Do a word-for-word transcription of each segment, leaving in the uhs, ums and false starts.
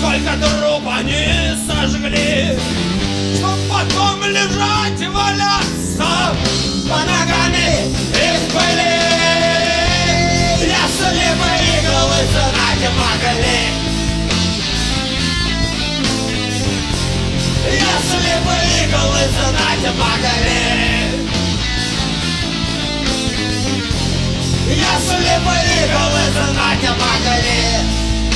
сколько труп они сожгли, чтоб потом лежать и валяться по ногами их пыли. Если бы иглы знать могли, если бы иглы знать могли, если бы иглы знать могли.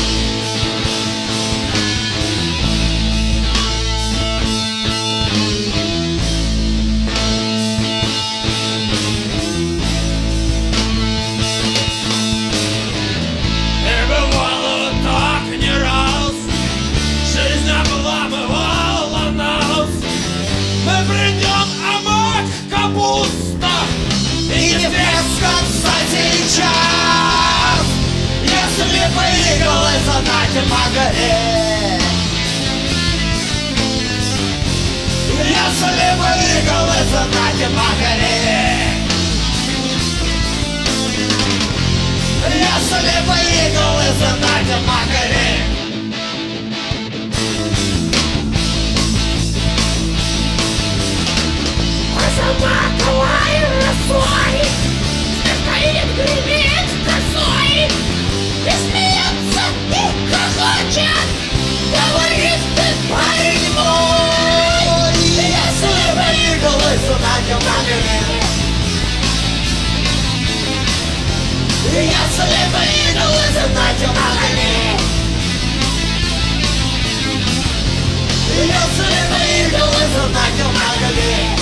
Придет амок, капуста и нефреска сейчас. Если бы иглы знать могли, если бы иглы знать могли, если бы иглы знать могли. Заматывай росой, стоит, гремит косой, и смеется, и хохочет, говорит ты, парень мой. Если бы иглы знать могли, если бы иглы знать могли, если бы иглы знать могли.